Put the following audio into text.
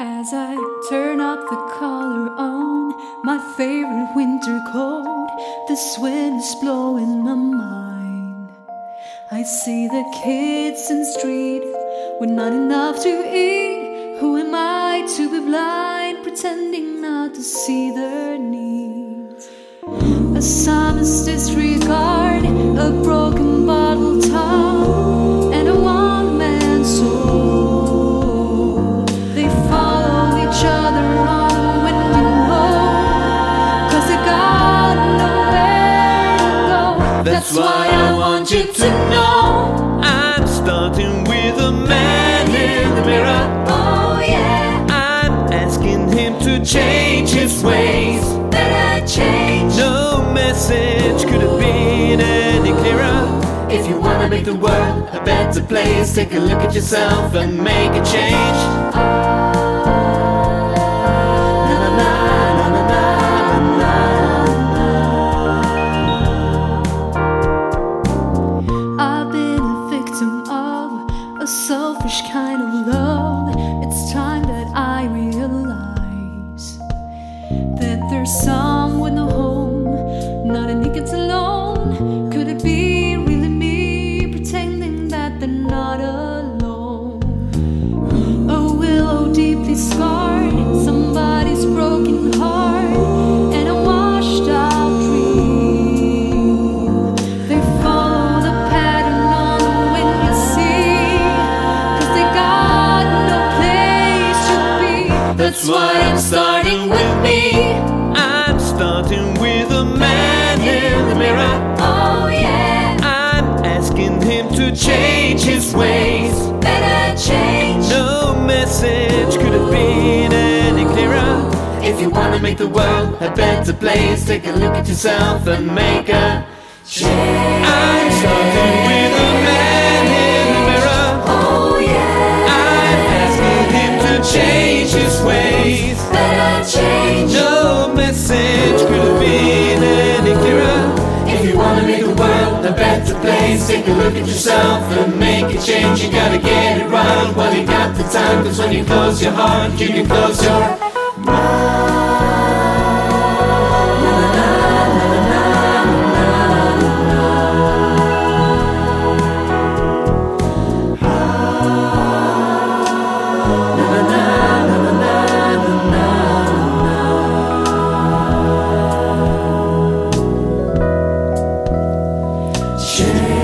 As I turn up the collar on my favorite winter coat, this wind is blowing my mind. I see the kids in the street with not enough to eat. Who am I to be blind, pretending not to see their needs? A psalmist disregard, a broken bottle top, and a one-man soul. They follow each other on a windy road, 'cause they got nowhere to go. That's why I want you to know I'm starting with a man in the mirror. Oh yeah, I'm asking him to change his ways. better change. No message could have been any clearer. If you wanna make the world a better place, take a look at yourself and make a change. Na, na, na, na, na, na, na, na. I've been a victim of a selfish kind of love. It's time that I realize that there's some with no home, not a gets alone. Could it be really me pretending that they're not alone? A willow deeply scarred, somebody's broken heart, and a washed out dream. They follow the pattern on the wind, you see, 'cause they got no place to be. That's why I'm starting with me. I'm starting with a man in the mirror. Oh yeah, I'm asking him to change his ways. better change. No message could have been any clearer. If you wanna make the world a better place, take a look at yourself and make a change. I'm starting with a man in the mirror. Oh yeah, I'm asking him to change his ways. better change. No message could have been any clearer. If you wanna make the world a better place, take a look at yourself and make a change. You gotta get it right while you got the time, 'cause when you close your heart, you can close your mind. Change.